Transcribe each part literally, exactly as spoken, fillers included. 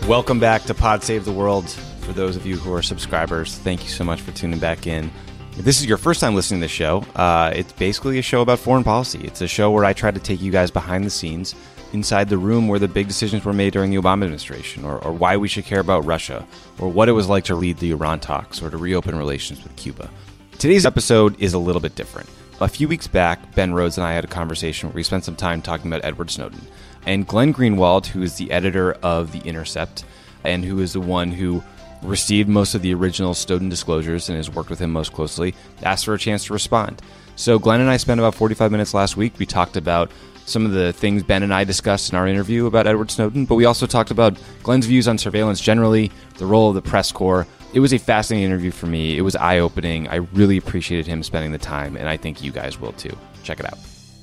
Welcome back to Pod Save the World. For those of you who are subscribers, thank you so much for tuning back in. If this is your first time listening to the show, uh, it's basically a show about foreign policy. It's a show where I try to take you guys behind the scenes, inside the room where the big decisions were made during the Obama administration, or, or why we should care about Russia, or what it was like to lead the Iran talks, or to reopen relations with Cuba. Today's episode is a little bit different. A few weeks back, Ben Rhodes and I had a conversation where we spent some time talking about Edward Snowden. And Glenn Greenwald, who is the editor of The Intercept, and who is the one who received most of the original Snowden disclosures and has worked with him most closely, asked for a chance to respond. So Glenn and I spent about forty-five minutes last week. We talked about some of the things Ben and I discussed in our interview about Edward Snowden, but we also talked about Glenn's views on surveillance generally, the role of the press corps. It was a fascinating interview for me. It was eye-opening. I really appreciated him spending the time, and I think you guys will too. Check it out.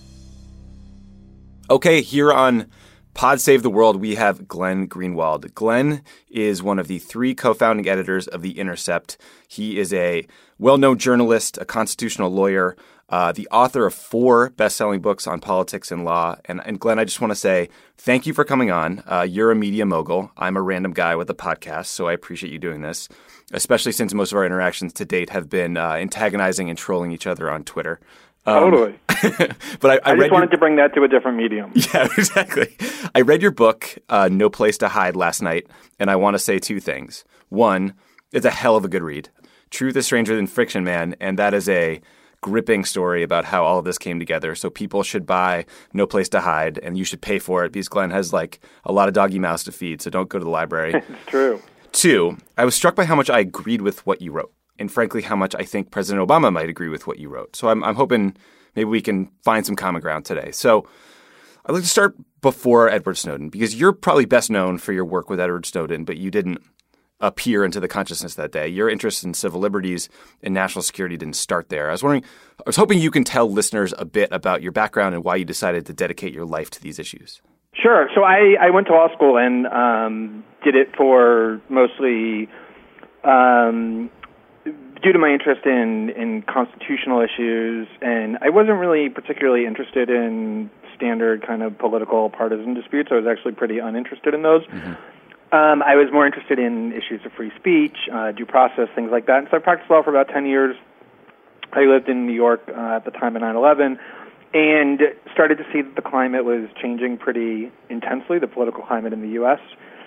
Okay, here on Pod Save the World, we have Glenn Greenwald. Glenn is one of the three co-founding editors of The Intercept. He is a well-known journalist, a constitutional lawyer, uh, the author of four best-selling books on politics and law. And, and Glenn, I just want to say thank you for coming on. Uh, you're a media mogul. I'm a random guy with a podcast, so I appreciate you doing this, especially since most of our interactions to date have been uh, antagonizing and trolling each other on Twitter. Um, totally. but I, I, I read just wanted your... to bring that to a different medium. Yeah, exactly. I read your book, uh, No Place to Hide, last night, and I want to say two things. One, it's a hell of a good read. Truth is stranger than fiction, man, and that is a gripping story about how all of this came together. So people should buy No Place to Hide, and you should pay for it because Glenn has like a lot of doggy mouths to feed, so don't go to the library. It's true. Two, I was struck by how much I agreed with what you wrote. And frankly, how much I think President Obama might agree with what you wrote. So I'm, I'm hoping maybe we can find some common ground today. So I'd like to start before Edward Snowden, because you're probably best known for your work with Edward Snowden, but you didn't appear into the consciousness that day. Your interest in civil liberties and national security didn't start there. I was wondering, I was hoping you can tell listeners a bit about your background and why you decided to dedicate your life to these issues. Sure. So I, I went to law school and um, did it for mostly um, due to my interest in, in constitutional issues, and I wasn't really particularly interested in standard kind of political partisan disputes. I was actually pretty uninterested in those. Mm-hmm. Um, I was more interested in issues of free speech, uh, due process, things like that. And so I practiced law for about ten years. I lived in New York uh, at the time of nine eleven and started to see that the climate was changing pretty intensely, the political climate in the U S,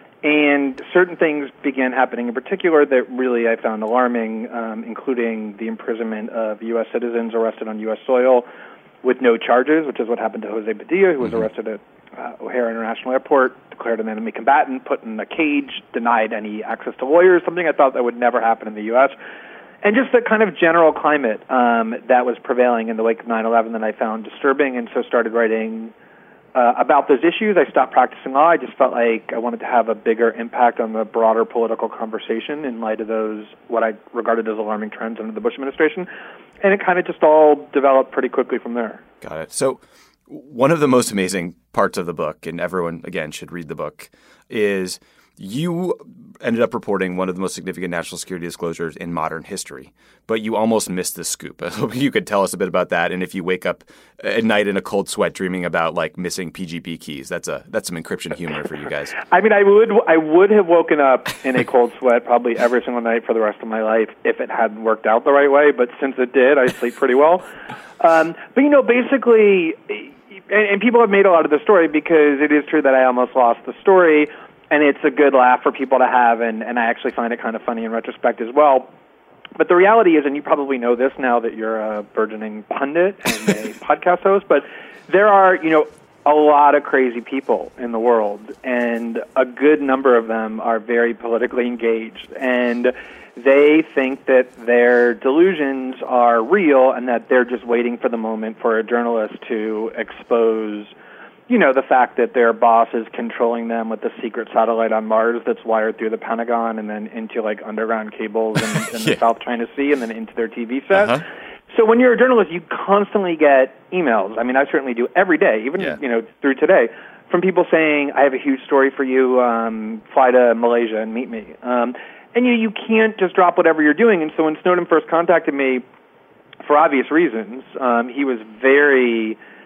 and certain things began happening in particular that really I found alarming, um, including the imprisonment of U S citizens arrested on U S soil with no charges, which is what happened to Jose Padilla, who was mm-hmm. arrested at uh, O'Hare International Airport, declared an enemy combatant, put in a cage, denied any access to lawyers, something I thought that would never happen in the U S, and just the kind of general climate um, that was prevailing in the wake of nine eleven that I found disturbing, and so started writing Uh, about those issues. I stopped practicing law. I just felt like I wanted to have a bigger impact on the broader political conversation in light of those, what I regarded as alarming trends under the Bush administration. And it kind of just all developed pretty quickly from there. Got it. So one of the most amazing parts of the book, and everyone, again, should read the book, is you ended up reporting one of the most significant national security disclosures in modern history, but you almost missed the scoop. I hope you could tell us a bit about that. And if you wake up at night in a cold sweat dreaming about like missing P G P keys, that's a that's some encryption humor for you guys. I mean, I would I would have woken up in a cold sweat probably every single night for the rest of my life if it hadn't worked out the right way. But since it did, I sleep pretty well. Um, but you know, basically, and, and people have made a lot of the story because it is true that I almost lost the story. And it's a good laugh for people to have, and, and I actually find it kind of funny in retrospect as well. But the reality is, and you probably know this now that you're a burgeoning pundit and a podcast host, but there are, you know, a lot of crazy people in the world, and a good number of them are very politically engaged, and they think that their delusions are real and that they're just waiting for the moment for a journalist to expose, you know, the fact that their boss is controlling them with the secret satellite on Mars that's wired through the Pentagon and then into, like, underground cables in, in the yeah. South China Sea and then into their T V set. Uh-huh. So when you're a journalist, you constantly get emails. I mean, I certainly do every day, even, yeah. you know, through today, from people saying, I have a huge story for you, um, fly to Malaysia and meet me. Um, and you, you can't just drop whatever you're doing. And so when Snowden first contacted me, for obvious reasons, um, he was very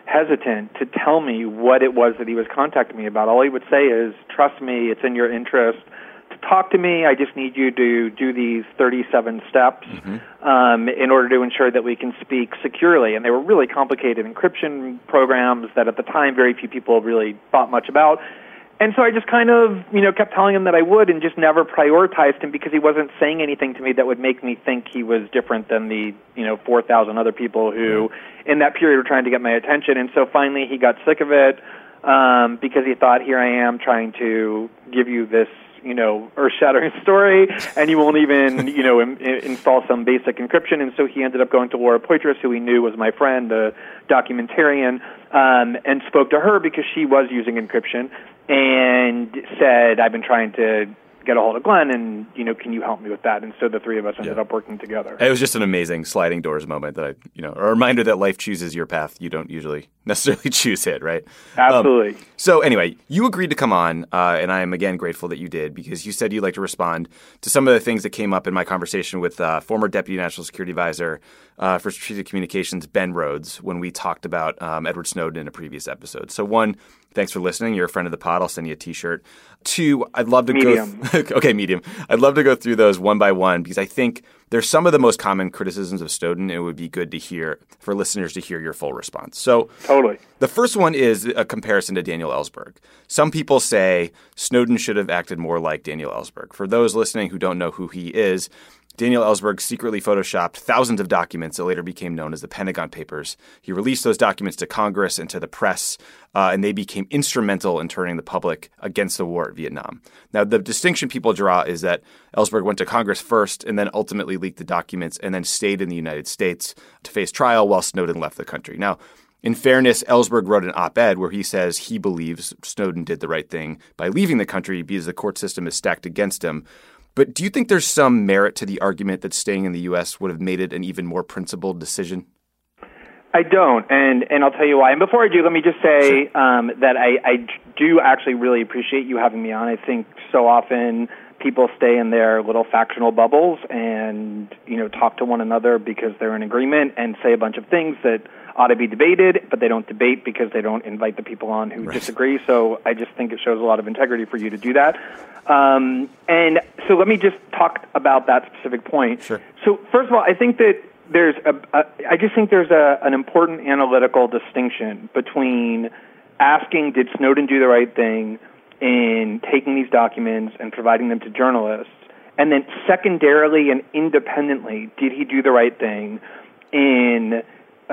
hesitant to tell me what it was that he was contacting me about. All he would say is, trust me, it's in your interest to talk to me. I just need you to do these thirty-seven steps mm-hmm. um, in order to ensure that we can speak securely. And they were really complicated encryption programs that at the time very few people really thought much about. And so I just kind of, you know, kept telling him that I would and just never prioritized him because he wasn't saying anything to me that would make me think he was different than the, you know, four thousand other people who in that period were trying to get my attention. And so finally he got sick of it um, because he thought, here I am trying to give you this, you know, earth-shattering story, and you won't even, you know, im- install some basic encryption. And so he ended up going to Laura Poitras, who he knew was my friend, a documentarian, um, and spoke to her because she was using encryption, and said, I've been trying to get a hold of Glenn, and, you know, can you help me with that? And so the three of us ended yeah. up working together. It was just an amazing sliding doors moment that I, you know, a reminder that life chooses your path. You don't usually necessarily choose it, right? Absolutely. Um, so anyway, you agreed to come on, uh, and I am again grateful that you did, because you said you'd like to respond to some of the things that came up in my conversation with uh, former Deputy National Security Advisor uh, for Strategic Communications, Ben Rhodes, when we talked about um, Edward Snowden in a previous episode. So one, thanks for listening. You're a friend of the pod. I'll send you a T-shirt. Two, I'd love to medium. go th- okay, medium. I'd love to go through those one by one, because I think there's some of the most common criticisms of Snowden, and it would be good to hear for listeners to hear your full response. So totally. The first one is a comparison to Daniel Ellsberg. Some people say Snowden should have acted more like Daniel Ellsberg. For those listening who don't know who he is, Daniel Ellsberg secretly photoshopped thousands of documents that later became known as the Pentagon Papers. He released those documents to Congress and to the press, uh, and they became instrumental in turning the public against the war at Vietnam. Now, the distinction people draw is that Ellsberg went to Congress first and then ultimately leaked the documents and then stayed in the United States to face trial while Snowden left the country. Now, in fairness, Ellsberg wrote an op-ed where he says he believes Snowden did the right thing by leaving the country because the court system is stacked against him. But do you think there's some merit to the argument that staying in the U S would have made it an even more principled decision? I don't, and, and I'll tell you why. And before I do, let me just say um, that I, I do actually really appreciate you having me on. I think so often people stay in their little factional bubbles and, you know, talk to one another because they're in agreement and say a bunch of things that ought to be debated, but they don't debate because they don't invite the people on who right. disagree. So I just think it shows a lot of integrity for you to do that. Um, and so let me just talk about that specific point. Sure. So first of all, I think that there's a, a I just think there's a, an important analytical distinction between asking, did Snowden do the right thing in taking these documents and providing them to journalists, and then secondarily and independently, did he do the right thing in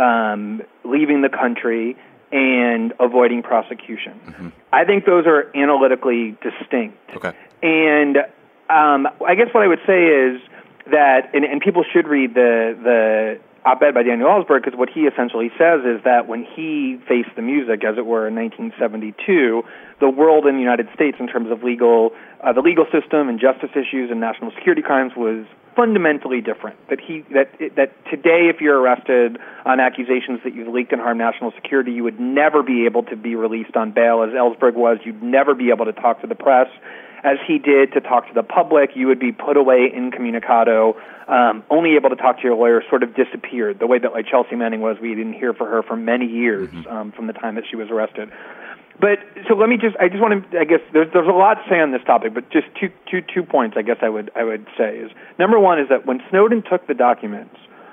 um, leaving the country and avoiding prosecution? Mm-hmm. I think those are analytically distinct. Okay. And um, I guess what I would say is that, and, and people should read the the op-ed by Daniel Ellsberg, because what he essentially says is that when he faced the music, as it were, in nineteen seventy-two, the world in the United States in terms of legal, uh, the legal system and justice issues and national security crimes was fundamentally different. That he that that today, if you're arrested on accusations that you've leaked and harmed national security, you would never be able to be released on bail, as Ellsberg was. You'd never be able to talk to the press, as he did, to talk to the public. You would be put away incommunicado, um, only able to talk to your lawyer, sort of disappeared, the way that like Chelsea Manning was. We didn't hear from her for many years mm-hmm. um, from the time that she was arrested. But so let me just, I just want to, I guess there's, there's a lot to say on this topic, but just two, two, two points I guess I would, I would say is, number one is that when Snowden took the documents,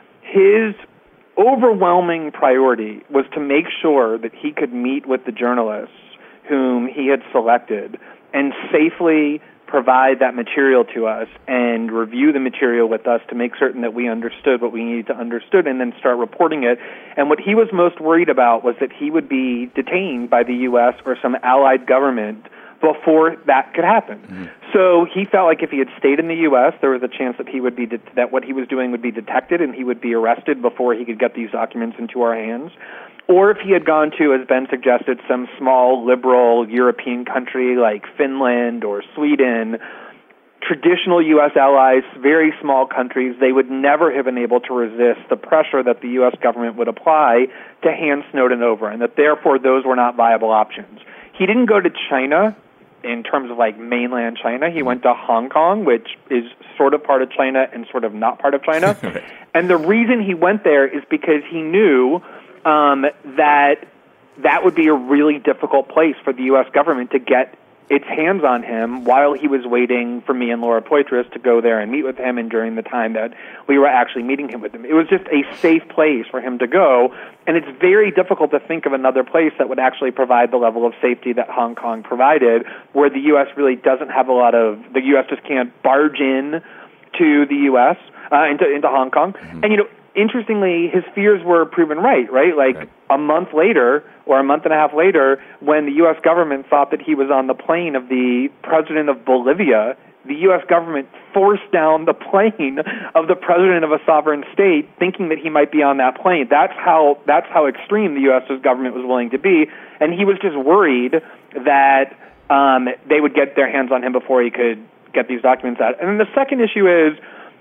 his overwhelming priority was to make sure that he could meet with the journalists whom he had selected and safely provide that material to us and review the material with us to make certain that we understood what we needed to understood and then start reporting it. And what he was most worried about was that he would be detained by the U S or some allied government before that could happen. Mm-hmm. So he felt like if he had stayed in the U S, there was a chance that he would be de- that what he was doing would be detected and he would be arrested before he could get these documents into our hands. Or if he had gone to, as Ben suggested, some small liberal European country like Finland or Sweden, traditional U S allies, very small countries, they would never have been able to resist the pressure that the U S government would apply to hand Snowden over, and that therefore those were not viable options. He didn't go to China in terms of like mainland China. He went to Hong Kong, which is sort of part of China and sort of not part of China. And the reason he went there is because he knew Um, that that would be a really difficult place for the U S government to get its hands on him while he was waiting for me and Laura Poitras to go there and meet with him, and during the time that we were actually meeting him with him. It was just a safe place for him to go, and it's very difficult to think of another place that would actually provide the level of safety that Hong Kong provided, where the U S really doesn't have a lot of, the U S just can't barge in to the U S, uh, into, into Hong Kong. Mm-hmm. And, you know, interestingly, his fears were proven right, right? Like right. a month later, or a month and a half later, when the U S government thought that he was on the plane of the president of Bolivia, the U S government forced down the plane of the president of a sovereign state, thinking that he might be on that plane. That's how that's how extreme the U S government was willing to be, and he was just worried that um, they would get their hands on him before he could get these documents out. And then the second issue is,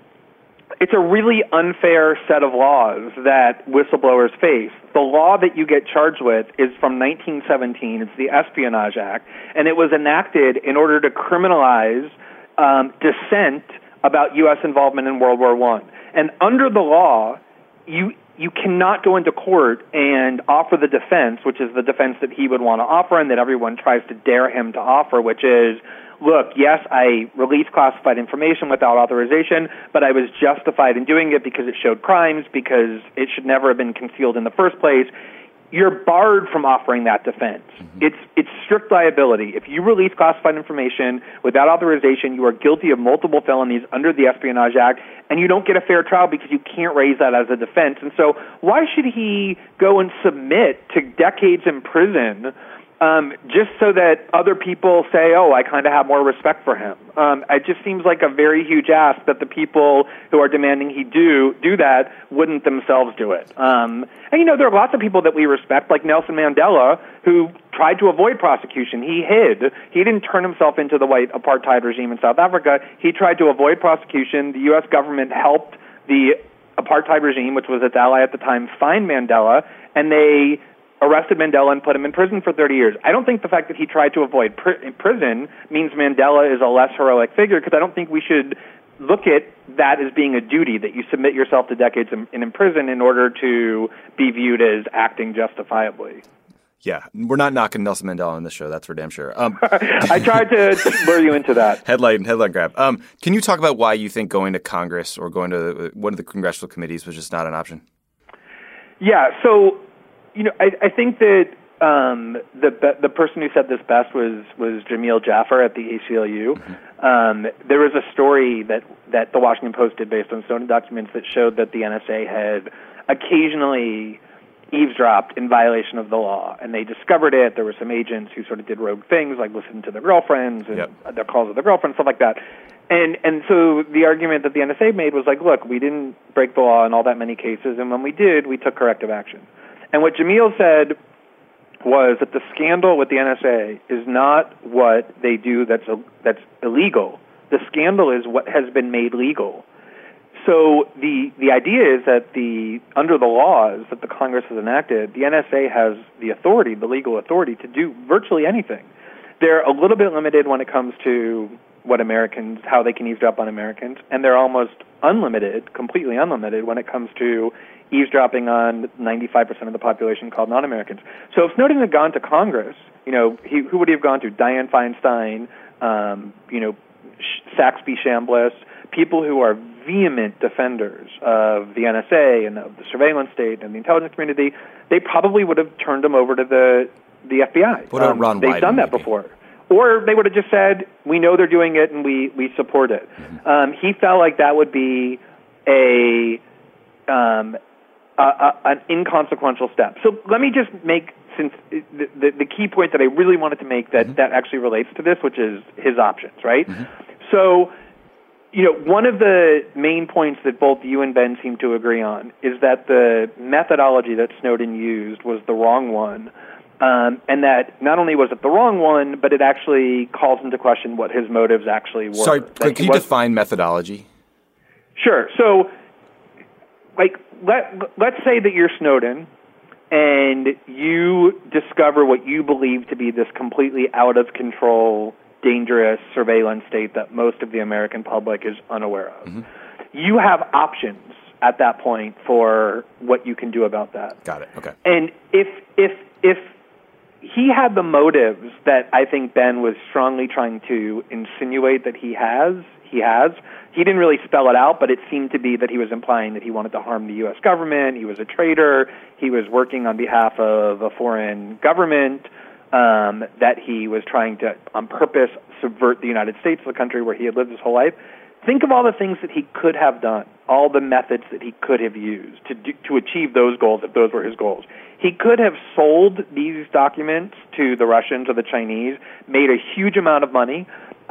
it's a really unfair set of laws that whistleblowers face. The law that you get charged with is from nineteen seventeen. It's the Espionage Act, and it was enacted in order to criminalize um, dissent about U S involvement in World War One. And under the law, you you cannot go into court and offer the defense, which is the defense that he would want to offer and that everyone tries to dare him to offer, which is, look, yes, I released classified information without authorization, but I was justified in doing it because it showed crimes, because it should never have been concealed in the first place. You're barred from offering that defense. Mm-hmm. It's it's strict liability. If you release classified information without authorization, you are guilty of multiple felonies under the Espionage Act, and you don't get a fair trial because you can't raise that as a defense. And so why should he go and submit to decades in prison Um, just so that other people say, oh, I kind of have more respect for him? Um, it just seems like a very huge ask that the people who are demanding he do do that wouldn't themselves do it. Um, and, you know, there are lots of people that we respect, like Nelson Mandela, who tried to avoid prosecution. He hid. He didn't turn himself into the white apartheid regime in South Africa. He tried to avoid prosecution. The U S government helped the apartheid regime, which was its ally at the time, find Mandela, and they arrested Mandela and put him in prison for thirty years. I don't think the fact that he tried to avoid pr- prison means Mandela is a less heroic figure, because I don't think we should look at that as being a duty, that you submit yourself to decades in, in prison in order to be viewed as acting justifiably. Yeah, we're not knocking Nelson Mandela on this show, that's for damn sure. Um, I tried to lure you into that. Headline, headline grab. Um, can you talk about why you think going to Congress or going to one of the congressional committees was just not an option? Yeah, so You know, I, I think that um, the the person who said this best was was Jamil Jaffer at the A C L U. Mm-hmm. Um, there was a story that, that the Washington Post did based on Snowden documents that showed that the N S A had occasionally eavesdropped in violation of the law, and they discovered it. There were some agents who sort of did rogue things, like listen to their girlfriends and yep. their calls with their girlfriends, stuff like that. And and so the argument that the N S A made was like, look, we didn't break the law in all that many cases, and when we did, we took corrective action. And what Jamil said was that the scandal with the N S A is not what they do that's a, that's illegal. The scandal is what has been made legal. So the the idea is that the under the laws that the Congress has enacted, the N S A has the authority, the legal authority, to do virtually anything. They're a little bit limited when it comes to what Americans, how they can eavesdrop on Americans, and they're almost unlimited, completely unlimited, when it comes to eavesdropping on ninety-five percent of the population called non-Americans. So if Snowden had gone to Congress, you know, he, who would he have gone to? Dianne Feinstein, um, you know, Saxby Chambliss, people who are vehement defenders of the N S A and of the surveillance state and the intelligence community. They probably would have turned him over to the the F B I. What about um, Ron They've Wyden, done that maybe? before. Or they would have just said, we know they're doing it and we, we support it. Mm-hmm. Um, he felt like that would be a... Um, Uh, uh, an inconsequential step. So let me just make, since the, the, the key point that I really wanted to make that, mm-hmm. that actually relates to this, which is his options, right? Mm-hmm. So, you know, one of the main points that both you and Ben seem to agree on is that the methodology that Snowden used was the wrong one, um, and that not only was it the wrong one, but it actually calls into question what his motives actually were. Sorry, that can you was, define methodology? Sure. So, like, let, let's say that you're Snowden and you discover what you believe to be this completely out-of-control, dangerous surveillance state that most of the American public is unaware of. Mm-hmm. You have options at that point for what you can do about that. Got it. Okay. And if if if he had the motives that I think Ben was strongly trying to insinuate that he has. He has. He didn't really spell it out, but it seemed to be that he was implying that he wanted to harm the U S government. He was a traitor. He was working on behalf of a foreign government, um, that he was trying to, on purpose, subvert the United States, the country where he had lived his whole life. Think of all the things that he could have done, all the methods that he could have used to do, to achieve those goals, if those were his goals. He could have sold these documents to the Russians or the Chinese, made a huge amount of money,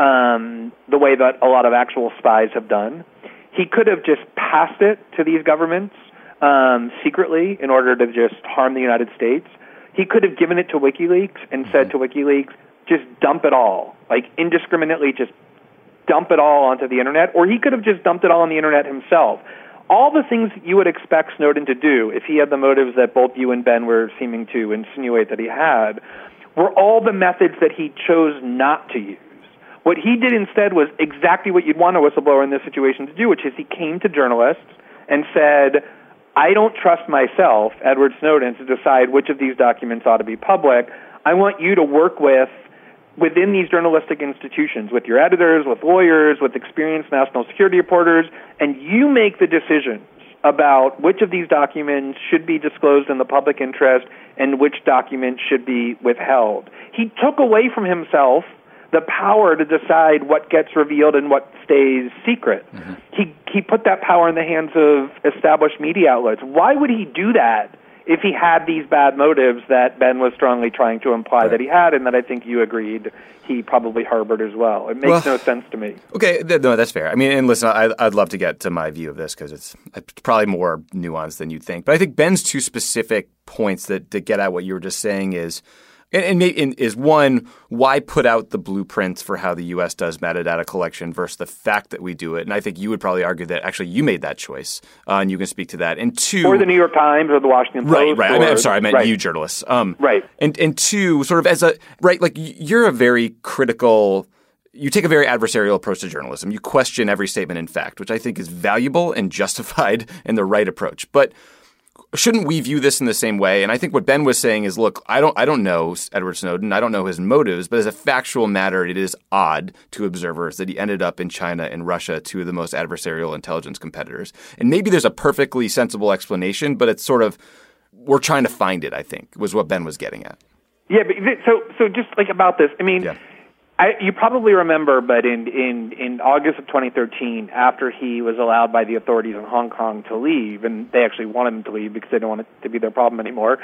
um, the way that a lot of actual spies have done. He could have just passed it to these governments um, secretly in order to just harm the United States. He could have given it to WikiLeaks and said to WikiLeaks, just dump it all, like indiscriminately just dump it all onto the Internet, or he could have just dumped it all on the Internet himself. All the things that you would expect Snowden to do if he had the motives that both you and Ben were seeming to insinuate that he had were all the methods that he chose not to use. What he did instead was exactly what you'd want a whistleblower in this situation to do, which is he came to journalists and said, I don't trust myself, Edward Snowden, to decide which of these documents ought to be public. I want you to work with within these journalistic institutions, with your editors, with lawyers, with experienced national security reporters, and you make the decisions about which of these documents should be disclosed in the public interest and which documents should be withheld. He took away from himself the power to decide what gets revealed and what stays secret. Mm-hmm. He he put that power in the hands of established media outlets. Why would he do that if he had these bad motives that Ben was strongly trying to imply right. that he had, and that I think you agreed he probably harbored as well? It makes well, no sense to me. Okay, th- no, that's fair. I mean, and listen, I, I'd love to get to my view of this because it's, it's probably more nuanced than you'd think. But I think Ben's two specific points that, that get at what you were just saying is, and, and, maybe, and is one, why put out the blueprints for how the U S does metadata collection versus the fact that we do it? And I think you would probably argue that actually you made that choice, uh, and you can speak to that. And two, or the New York Times or the Washington Post. Right, right. Or, I mean, I'm sorry, I meant right. you journalists. Um, right. And and two, sort of as a right, like you're a very critical. You take a very adversarial approach to journalism. You question every statement in fact, which I think is valuable and justified and the right approach. But shouldn't we view this in the same way? And I think what Ben was saying is, look, I don't I don't know Edward Snowden. I don't know his motives. But as a factual matter, it is odd to observers that he ended up in China and Russia, two of the most adversarial intelligence competitors. And maybe there's a perfectly sensible explanation, but it's sort of we're trying to find it, I think, was what Ben was getting at. Yeah, but so so just like about this, I mean, yeah. I, you probably remember, but in, in, in August of twenty thirteen, after he was allowed by the authorities in Hong Kong to leave, and they actually wanted him to leave because they don't want it to be their problem anymore,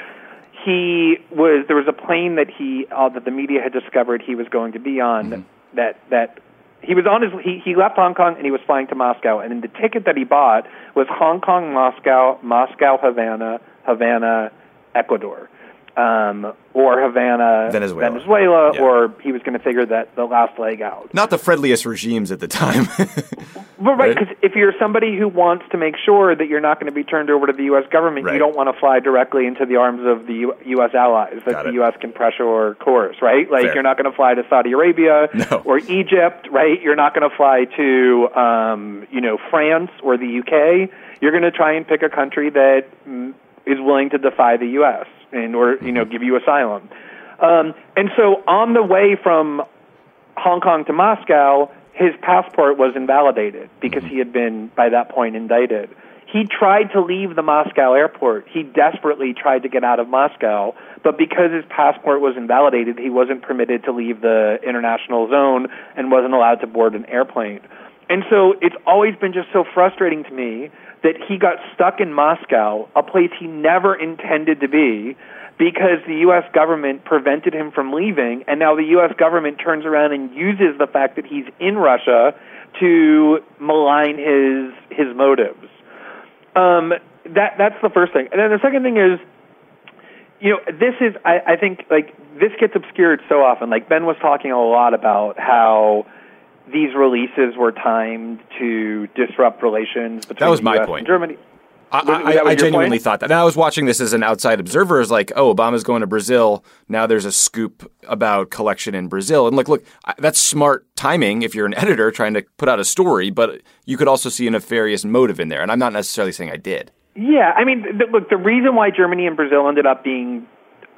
he was there was a plane that he uh, that the media had discovered he was going to be on mm-hmm. that that he was on his he, he left Hong Kong and he was flying to Moscow, and in the ticket that he bought was Hong Kong, Moscow, Moscow, Havana, Havana, Ecuador. Um, or Havana, Venezuela, Venezuela yeah. or he was going to figure that the last leg out. Not the friendliest regimes at the time. Well, right, because right? if you're somebody who wants to make sure that you're not going to be turned over to the U S government, right. you don't want to fly directly into the arms of the U- U.S. allies that the U S can pressure or coerce, right? Like, Fair. You're not going to fly to Saudi Arabia no. or Egypt, right? You're not going to fly to, um, you know, France or the U K. You're going to try and pick a country that mm, is willing to defy the U S in order, you know, give you asylum. Um, and so on the way from Hong Kong to Moscow, his passport was invalidated because he had been, by that point, indicted. He tried to leave the Moscow airport. He desperately tried to get out of Moscow, but because his passport was invalidated, he wasn't permitted to leave the international zone and wasn't allowed to board an airplane. And so it's always been just so frustrating to me that he got stuck in Moscow, a place he never intended to be, because the U S government prevented him from leaving, and now the U S government turns around and uses the fact that he's in Russia to malign his his motives. Um, that that's the first thing. And then the second thing is, you know, this is, I, I think, like, this gets obscured so often. Like, Ben was talking a lot about how these releases were timed to disrupt relations between that was the my U S point. and Germany. I, I, I genuinely point? thought that. And I was watching this as an outside observer. As like, oh, Obama's going to Brazil. Now there's a scoop about collection in Brazil. And like, look, that's smart timing if you're an editor trying to put out a story. But you could also see a nefarious motive in there. And I'm not necessarily saying I did. Yeah, I mean, the, look, the reason why Germany and Brazil ended up being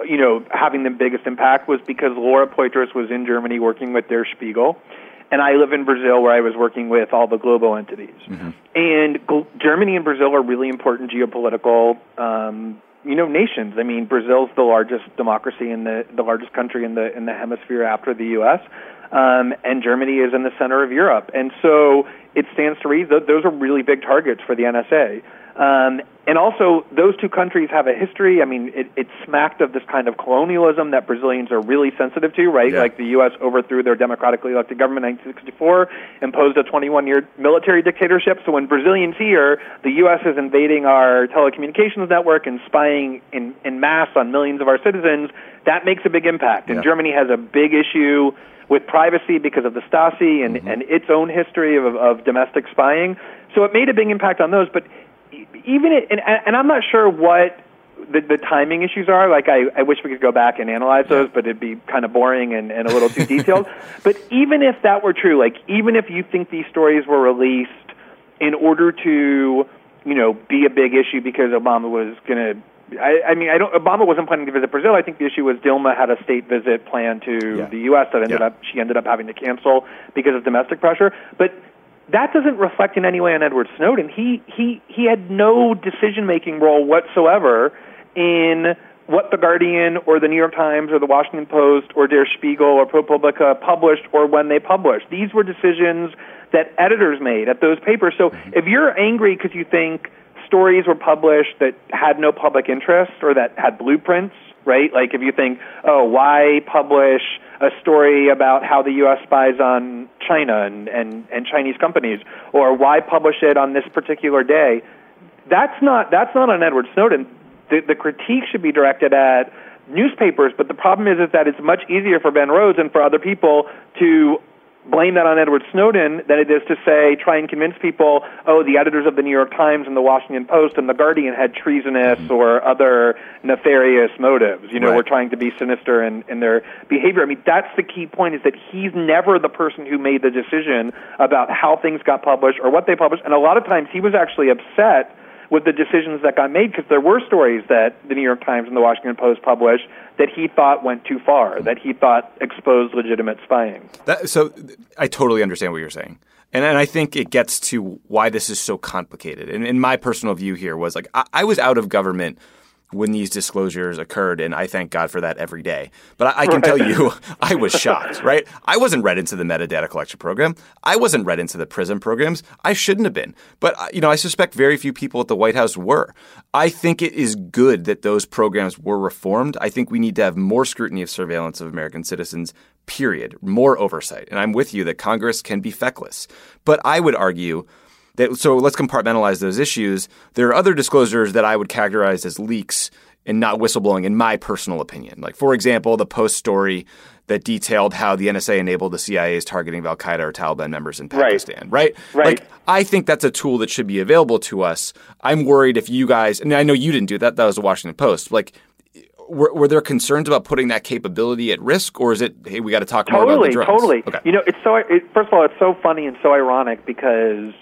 you know, having the biggest impact was because Laura Poitras was in Germany working with Der Spiegel, and I live in Brazil where I was working with all the global entities. Mm-hmm. And G- Germany and Brazil are really important geopolitical, um, you know, nations. I mean, Brazil's the largest democracy in the the largest country in the in the hemisphere after the U S, um, and Germany is in the center of Europe. And so it stands to reason that those are really big targets for the N S A. Um, and also, those two countries have a history. I mean, it, it smacked of this kind of colonialism that Brazilians are really sensitive to, right? Yeah. Like the U S overthrew their democratically elected government in nineteen sixty-four, imposed a twenty-one-year military dictatorship. So when Brazilians hear the U S is invading our telecommunications network and spying in, in mass on millions of our citizens, that makes a big impact. And yeah. Germany has a big issue with privacy because of the Stasi and, mm-hmm. and its own history of, of domestic spying. So it made a big impact on those. But even it, and, and I'm not sure what the, the timing issues are. Like, I, I wish we could go back and analyze those, but it'd be kind of boring and, and a little too detailed. But even if that were true, like, even if you think these stories were released in order to, you know, be a big issue because Obama was going to, I, I mean, I don't. Obama wasn't planning to visit Brazil. I think the issue was Dilma had a state visit planned to yeah. the U S that ended yeah. up she ended up having to cancel because of domestic pressure. But that doesn't reflect in any way on Edward Snowden. He he he had no decision-making role whatsoever in what The Guardian or The New York Times or The Washington Post or Der Spiegel or ProPublica published or when they published. These were decisions that editors made at those papers. So if you're angry because you think stories were published that had no public interest or that had blueprints, right? Like if you think, oh, why publish a story about how the U S spies on China and, and, and Chinese companies, or why publish it on this particular day? That's not that's not on Edward Snowden. The, the critique should be directed at newspapers, but the problem is, is that it's much easier for Ben Rhodes and for other people to blame that on Edward Snowden than it is to say, try and convince people, oh, the editors of the New York Times and the Washington Post and the Guardian had treasonous mm-hmm. or other nefarious motives. You know, right. we're trying to be sinister in, in their behavior. I mean, that's the key point, is that he's never the person who made the decision about how things got published or what they published. And a lot of times he was actually upset with the decisions that got made, because there were stories that the New York Times and the Washington Post published that he thought went too far, that he thought exposed legitimate spying. That, so I totally understand what you're saying. And, and I think it gets to why this is so complicated. And, and my personal view here was, like, I, I was out of government when these disclosures occurred, and I thank God for that every day. But I, I can right. tell you, I was shocked, right? I wasn't read into the metadata collection program. I wasn't read into the PRISM programs. I shouldn't have been. But, you know, I suspect very few people at the White House were. I think it is good that those programs were reformed. I think we need to have more scrutiny of surveillance of American citizens, period. More oversight. And I'm with you that Congress can be feckless. But I would argue that, so let's compartmentalize those issues. There are other disclosures that I would characterize as leaks and not whistleblowing, in my personal opinion. Like, for example, the Post story that detailed how the N S A enabled the C I A's targeting of Al-Qaeda or Taliban members in Pakistan, right? Right. right. Like, I think that's a tool that should be available to us. I'm worried if you guys, and I know you didn't do that, that was the Washington Post. Like, were, were there concerns about putting that capability at risk, or is it, hey, we got to talk totally, more about the drones? Totally, okay. You know, it's so, it, first of all, it's so funny and so ironic because,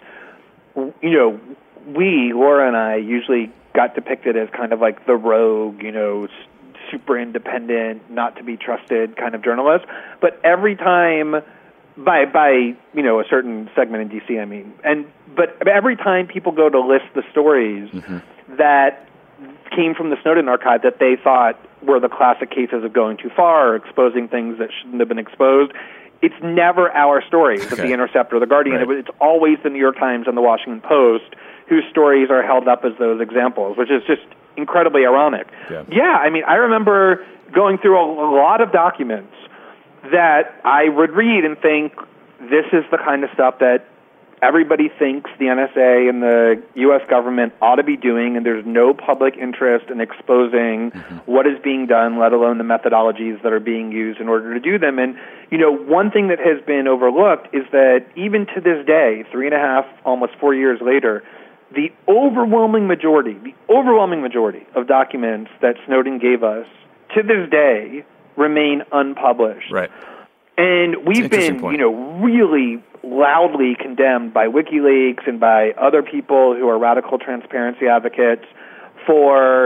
you know, we, Laura and I, usually got depicted as kind of like the rogue, you know, super independent, not to be trusted kind of journalist. But every time, by by you know a certain segment in D C, I mean, and but every time people go to list the stories mm-hmm. that came from the Snowden archive that they thought were the classic cases of going too far or exposing things that shouldn't have been exposed, it's never our stories okay. of The Intercept or The Guardian. Right. It's always the New York Times and the Washington Post whose stories are held up as those examples, which is just incredibly ironic. Yeah, yeah I mean, I remember going through a, a lot of documents that I would read and think, this is the kind of stuff that everybody thinks the N S A and the U S government ought to be doing, and there's no public interest in exposing mm-hmm. what is being done, let alone the methodologies that are being used in order to do them. And, you know, one thing that has been overlooked is that even to this day, three and a half, almost four years later, the overwhelming majority, the overwhelming majority of documents that Snowden gave us to this day remain unpublished. Right. And we've been, point. you know, really loudly condemned by WikiLeaks and by other people who are radical transparency advocates for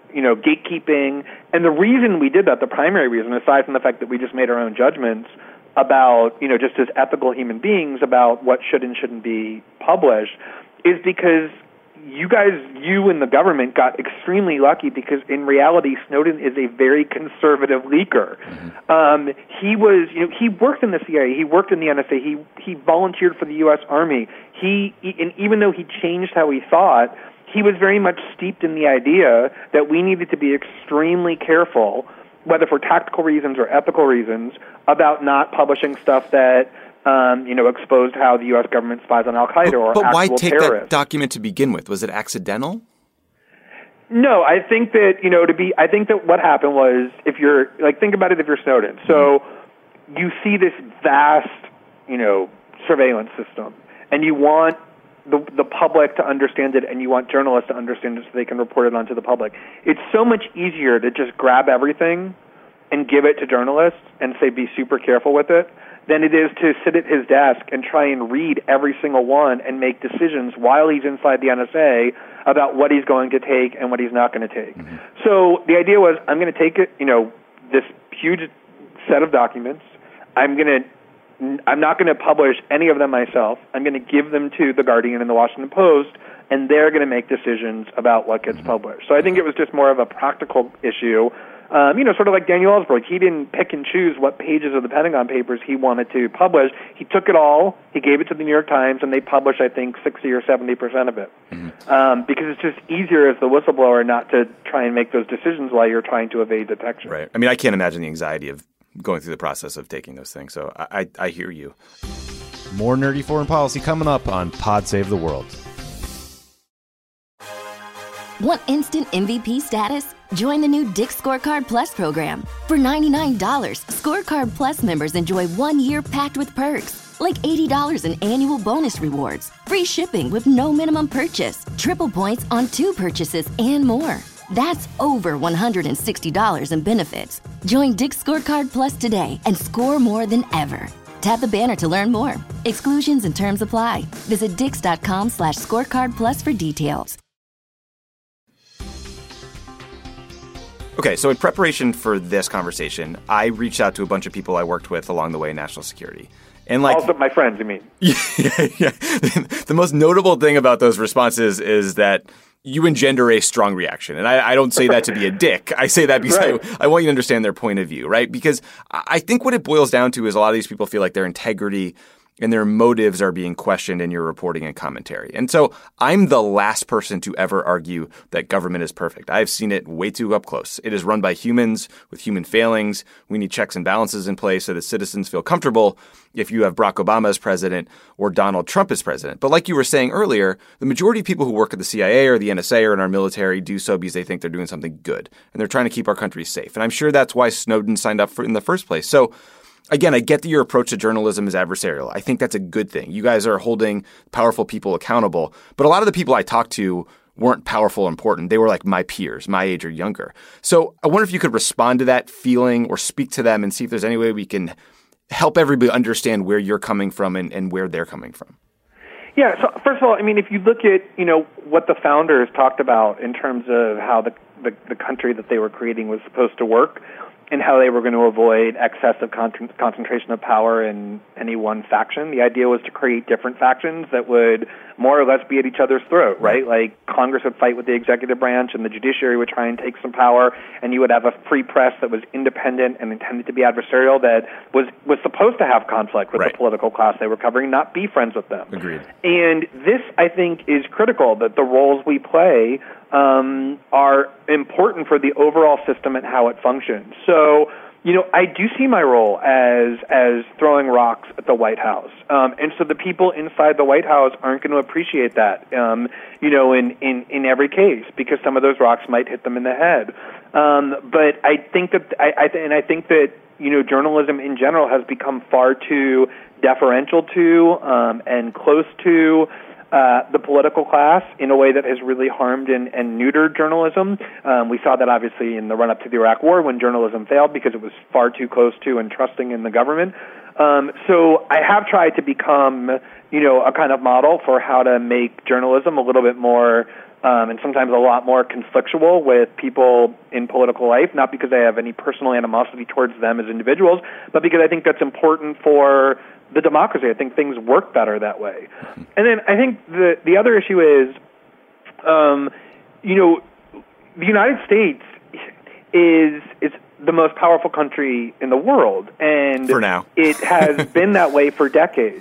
you know, gatekeeping. And the reason we did that, the primary reason, aside from the fact that we just made our own judgments about, you know, just as ethical human beings about what should and shouldn't be published, is because you guys, you and the government got extremely lucky because in reality, Snowden is a very conservative leaker. Mm-hmm. Um, he was, you know, he worked in the C I A, he worked in the N S A, he he volunteered for the U S Army. He, he and even though he changed how he thought, he was very much steeped in the idea that we needed to be extremely careful, whether for tactical reasons or ethical reasons, about not publishing stuff that Um, you know, exposed how the U S government spies on Al-Qaeda or but, but actual why take terrorists. that document to begin with? Was it accidental? No, I think that, you know, to be, I think that what happened was, if you're, like, think about it if you're Snowden. So you see this vast, you know, surveillance system, and you want the, the public to understand it, and you want journalists to understand it so they can report it onto the public. It's so much easier to just grab everything and give it to journalists and say, be super careful with it, than it is to sit at his desk and try and read every single one and make decisions while he's inside the N S A about what he's going to take and what he's not going to take. Mm-hmm. So the idea was, I'm going to take it, you know, this huge set of documents. I'm going to, I'm not going to publish any of them myself. I'm going to give them to The Guardian and The Washington Post, and they're going to make decisions about what gets mm-hmm. published. So I think it was just more of a practical issue. Um, you know, sort of like Daniel Ellsberg. He didn't pick and choose what pages of the Pentagon Papers he wanted to publish. He took it all, he gave it to the New York Times, and they published, I think, sixty or seventy percent of it. Mm-hmm. Um, because it's just easier as the whistleblower not to try and make those decisions while you're trying to evade detection. Right. I mean, I can't imagine the anxiety of going through the process of taking those things. So I, I, I hear you. More nerdy foreign policy coming up on Pod Save the World. Want instant M V P status? Join the new Dick's Scorecard Plus program. For ninety-nine dollars, Scorecard Plus members enjoy one year packed with perks, like eighty dollars in annual bonus rewards, free shipping with no minimum purchase, triple points on two purchases, and more. That's over one hundred sixty dollars in benefits. Join Dick's Scorecard Plus today and score more than ever. Tap the banner to learn more. Exclusions and terms apply. Visit dix.com slash scorecard plus for details. Okay, so in preparation for this conversation, I reached out to a bunch of people I worked with along the way in national security. And like, also my friends, you mean? Yeah, yeah. The most notable thing about those responses is that you engender a strong reaction. And I, I don't say that to be a dick. I say that because right. I, I want you to understand their point of view, right? Because I think what it boils down to is a lot of these people feel like their integrity and their motives are being questioned in your reporting and commentary. And so I'm the last person to ever argue that government is perfect. I've seen it way too up close. It is run by humans with human failings. We need checks and balances in place so that citizens feel comfortable if you have Barack Obama as president or Donald Trump as president. But like you were saying earlier, the majority of people who work at the C I A or the N S A or in our military do so because they think they're doing something good. And they're trying to keep our country safe. And I'm sure that's why Snowden signed up for in the first place. So again, I get that your approach to journalism is adversarial. I think that's a good thing. You guys are holding powerful people accountable. But a lot of the people I talked to weren't powerful or important. They were like my peers, my age or younger. So I wonder if you could respond to that feeling or speak to them and see if there's any way we can help everybody understand where you're coming from and, and where they're coming from. Yeah, so first of all, I mean, if you look at, you know, what the founders talked about in terms of how the, the, the country that they were creating was supposed to work, and how they were going to avoid excessive con- concentration of power in any one faction. The idea was to create different factions that would more or less be at each other's throat, right? Like Congress would fight with the executive branch and the judiciary would try and take some power, and you would have a free press that was independent and intended to be adversarial that was, was supposed to have conflict with right. the political class they were covering, not be friends with them. Agreed. And this, I think, is critical, that the roles we play um, are important for the overall system and how it functions. So, you know, I do see my role as as throwing rocks at the White House. Um, and so the people inside the White House aren't going to appreciate that, um, you know, in, in, in every case, because some of those rocks might hit them in the head. Um, but I think that, I, I th- and I think that, you know, journalism in general has become far too deferential to um, and close to Uh, the political class in a way that has really harmed and, and neutered journalism. Um, we saw that obviously in the run-up to the Iraq War when journalism failed because it was far too close to and trusting in the government. Um, so I have tried to become, you know, a kind of model for how to make journalism a little bit more um, and sometimes a lot more conflictual with people in political life, not because I have any personal animosity towards them as individuals, but because I think that's important for the democracy. I think things work better that way. And then I think the the other issue is, um, you know, the United States is is the most powerful country in the world, and for now, it has been that way for decades.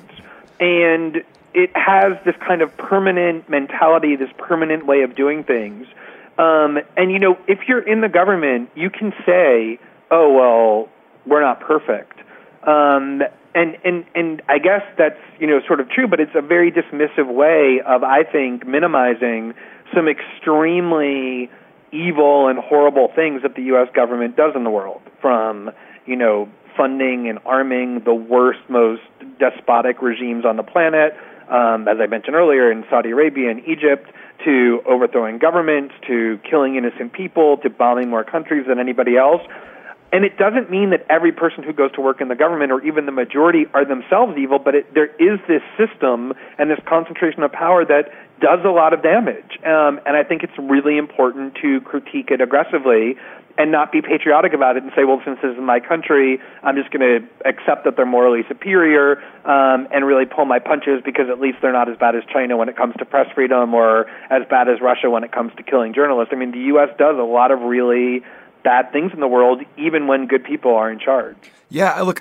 And it has this kind of permanent mentality, this permanent way of doing things. Um, and, you know, if you're in the government, you can say, oh, well, we're not perfect. Um, and, and, and I guess that's, you know, sort of true, but it's a very dismissive way of, I think, minimizing some extremely evil and horrible things that the U S government does in the world, from, you know, funding and arming the worst, most despotic regimes on the planet, um, as I mentioned earlier, in Saudi Arabia and Egypt, to overthrowing governments, to killing innocent people, to bombing more countries than anybody else. And it doesn't mean that every person who goes to work in the government, or even the majority, are themselves evil, but it, there is this system and this concentration of power that does a lot of damage. Um, and I think it's really important to critique it aggressively and not be patriotic about it and say, well, since this is my country, I'm just going to accept that they're morally superior um, and really pull my punches because at least they're not as bad as China when it comes to press freedom, or as bad as Russia when it comes to killing journalists. I mean, the U S does a lot of really bad things in the world, even when good people are in charge. Yeah, look,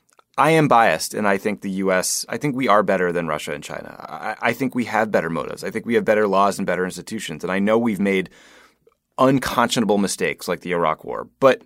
I am biased, and I think the U S, I think we are better than Russia and China. I, I think we have better motives. I think we have better laws and better institutions. And I know we've made unconscionable mistakes like the Iraq War, but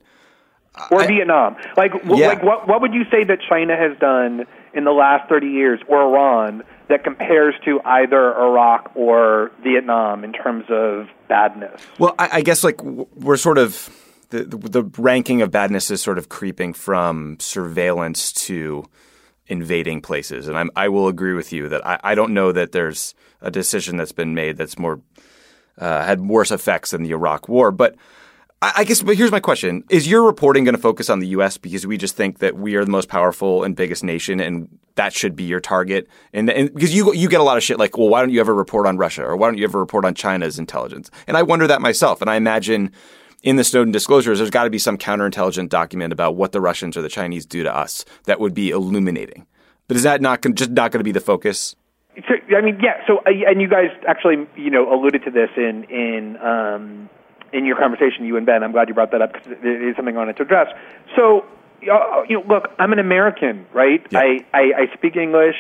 or I, Vietnam. Like, w- yeah. like what, what would you say that China has done in the last thirty years, or Iran, that compares to either Iraq or Vietnam in terms of badness? Well, I, I guess like we're sort of the, the the ranking of badness is sort of creeping from surveillance to invading places, and I'm, I will agree with you that I, I don't know that there's a decision that's been made that's more uh, had worse effects than the Iraq War, but. I guess, but here's my question. Is your reporting going to focus on the U S because we just think that we are the most powerful and biggest nation and that should be your target? And, and because you you get a lot of shit like, well, why don't you ever report on Russia, or why don't you ever report on China's intelligence? And I wonder that myself. And I imagine in the Snowden disclosures, there's got to be some counterintelligence document about what the Russians or the Chinese do to us that would be illuminating. But is that not just not going to be the focus? So, I mean, yeah. So, and you guys actually, you know, alluded to this in in um, in your conversation, you and Ben. I'm glad you brought that up because it is something I wanted to address. So, you know, look, I'm an American, right? Yeah. I, I, I speak English.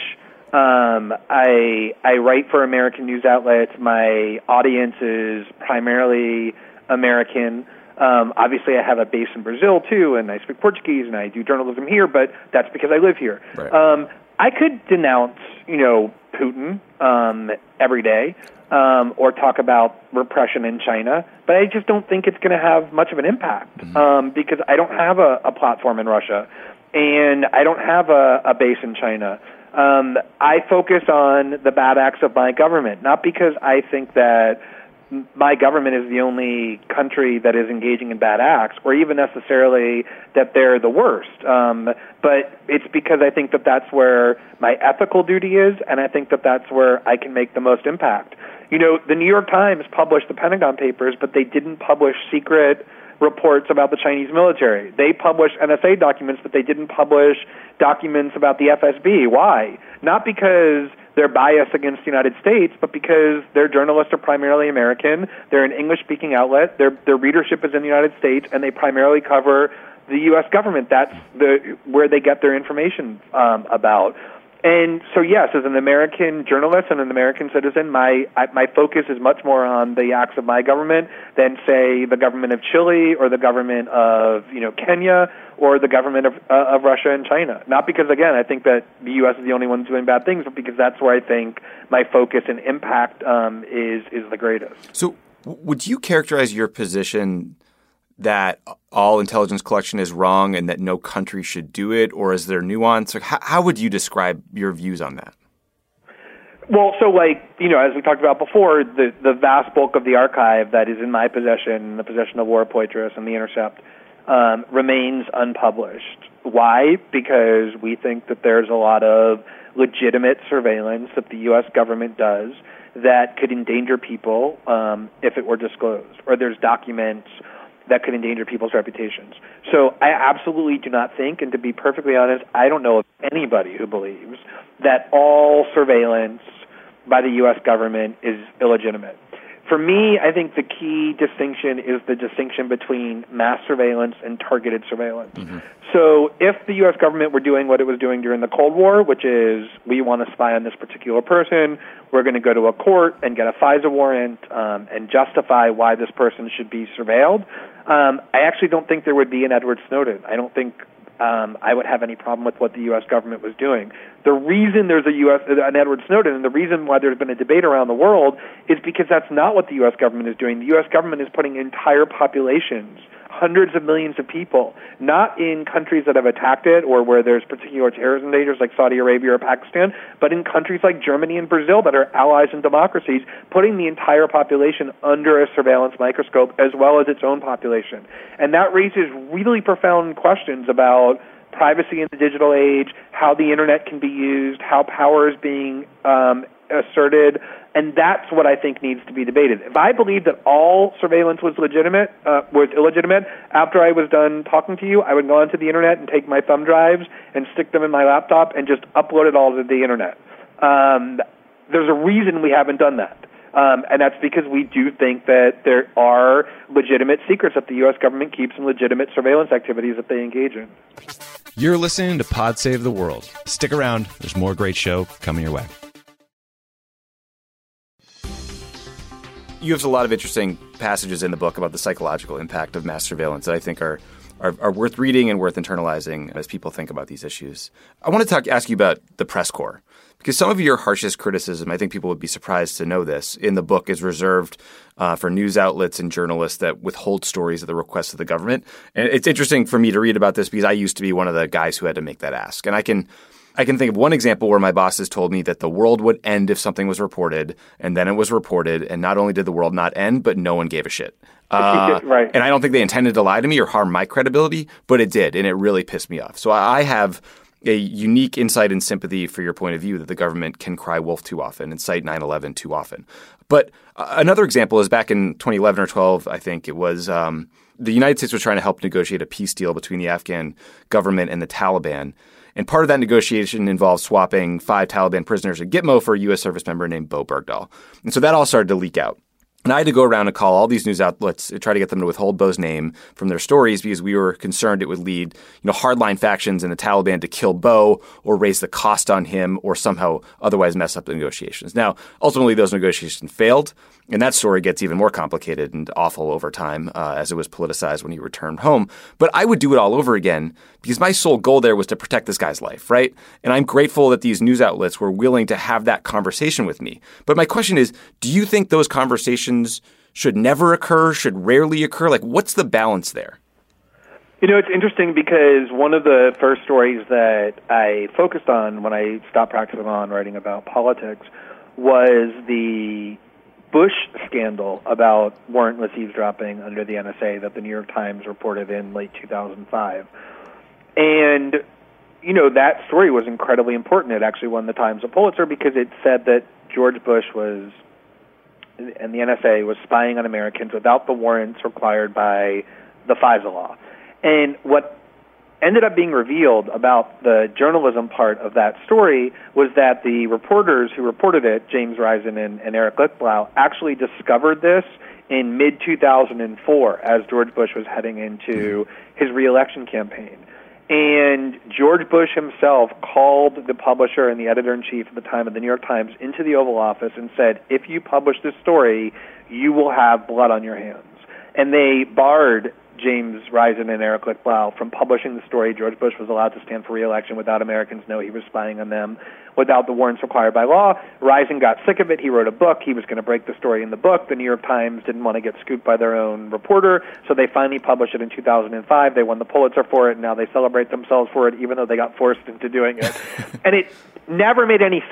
Um, I I write for American news outlets. My audience is primarily American. Um, obviously, I have a base in Brazil too, and I speak Portuguese, and I do journalism here. But that's because I live here. Right. Um, I could denounce, you know, Putin um, every day. Um, or talk about repression in China, but I just don't think it's going to have much of an impact mm-hmm. um, because I don't have a, a platform in Russia, and I don't have a, a base in China. Um, I focus on the bad acts of my government, not because I think that my government is the only country that is engaging in bad acts, or even necessarily that they're the worst. Um, but it's because I think that that's where my ethical duty is, and I think that that's where I can make the most impact. You know, the New York Times published the Pentagon Papers, but they didn't publish secret reports about the Chinese military. They published N S A documents, but they didn't publish documents about the F S B. Why? Not because they're biased against the United States, but because their journalists are primarily American. They're an English-speaking outlet. Their their readership is in the United States, and they primarily cover the U S government. That's the where they get their information um, about. And so, yes, as an American journalist and an American citizen, my I, my focus is much more on the acts of my government than, say, the government of Chile or the government of, you know, Kenya or the government of uh, of Russia and China. Not because, again, I think that the U S is the only one doing bad things, but because that's where I think my focus and impact um, is is the greatest. So, would you characterize your position that all intelligence collection is wrong and that no country should do it, or is there nuance? Like, how, how would you describe your views on that? Well, so like, you know, as we talked about before, the, the vast bulk of the archive that is in my possession, the possession of Laura Poitras and The Intercept, um, remains unpublished. Why? Because we think that there's a lot of legitimate surveillance that the U S government does that could endanger people um, if it were disclosed, or there's documents that could endanger people's reputations. So I absolutely do not think, and to be perfectly honest, I don't know of anybody who believes that all surveillance by the U S government is illegitimate. For me, I think the key distinction is the distinction between mass surveillance and targeted surveillance. Mm-hmm. So if the U S government were doing what it was doing during the Cold War, which is we want to spy on this particular person, we're going to go to a court and get a FISA warrant um, and justify why this person should be surveilled, um, I actually don't think there would be an Edward Snowden. I don't think Um, I would have any problem with what the U S government was doing. The reason there's a U S an Edward Snowden, and the reason why there's been a debate around the world, is because that's not what the U S government is doing. The U S government is putting entire populations, hundreds of millions of people, not in countries that have attacked it or where there's particular terrorism dangers like Saudi Arabia or Pakistan, but in countries like Germany and Brazil that are allies and democracies, putting the entire population under a surveillance microscope as well as its own population. And that raises really profound questions about privacy in the digital age, how the internet can be used, how power is being um, asserted, and that's what I think needs to be debated. If I believed that all surveillance was legitimate, uh, was illegitimate, after I was done talking to you, I would go onto the internet and take my thumb drives and stick them in my laptop and just upload it all to the internet. Um, there's a reason we haven't done that. Um, and that's because we do think that there are legitimate secrets that the U S government keeps and legitimate surveillance activities that they engage in. You're listening to Pod Save the World. Stick around. There's more great show coming your way. You have a lot of interesting passages in the book about the psychological impact of mass surveillance that I think are, are, are worth reading and worth internalizing as people think about these issues. I want to talk, ask you about the press corps, because some of your harshest criticism, I think people would be surprised to know this, in the book is reserved uh, for news outlets and journalists that withhold stories at the request of the government. And it's interesting for me to read about this because I used to be one of the guys who had to make that ask. And I can I can think of one example where my bosses told me that the world would end if something was reported, and then it was reported, and not only did the world not end, but no one gave a shit. Uh, right. And I don't think they intended to lie to me or harm my credibility, but it did, and it really pissed me off. So I have a unique insight and sympathy for your point of view that the government can cry wolf too often and cite nine eleven too often. But uh, another example is back in twenty eleven or twelve, I think it was, um, the United States was trying to help negotiate a peace deal between the Afghan government and the Taliban. And part of that negotiation involved swapping five Taliban prisoners at Gitmo for a U S service member named Bo Bergdahl. And so that all started to leak out. And I had to go around and call all these news outlets and try to get them to withhold Bo's name from their stories because we were concerned it would lead, you know, hardline factions in the Taliban to kill Bo or raise the cost on him or somehow otherwise mess up the negotiations. Now, ultimately, those negotiations failed, and that story gets even more complicated and awful over time uh, as it was politicized when he returned home. But I would do it all over again because my sole goal there was to protect this guy's life, right? And I'm grateful that these news outlets were willing to have that conversation with me. But my question is, do you think those conversations should never occur, should rarely occur? Like, what's the balance there? You know, it's interesting because one of the first stories that I focused on when I stopped practicing law and writing about politics was the Bush scandal about warrantless eavesdropping under the N S A that the New York Times reported in late two thousand five. And, you know, that story was incredibly important. It actually won the Times a Pulitzer because it said that George Bush was, and the N S A was spying on Americans without the warrants required by the FISA law. And what ended up being revealed about the journalism part of that story was that the reporters who reported it, James Risen and, and Eric Lichtblau, actually discovered this in mid two thousand four as George Bush was heading into his reelection campaign. And George Bush himself called the publisher and the editor-in-chief at the time of the New York Times into the Oval Office and said, if you publish this story, you will have blood on your hands. And they barred James Risen and Eric Lichtblau from publishing the story. George Bush was allowed to stand for re-election without Americans know he was spying on them, without the warrants required by law. Risen got sick of it. He wrote a book. He was going to break the story in the book. The New York Times didn't want to get scooped by their own reporter, so they finally published it in two thousand five. They won the Pulitzer for it, and now they celebrate themselves for it, even though they got forced into doing it. And it never made any sense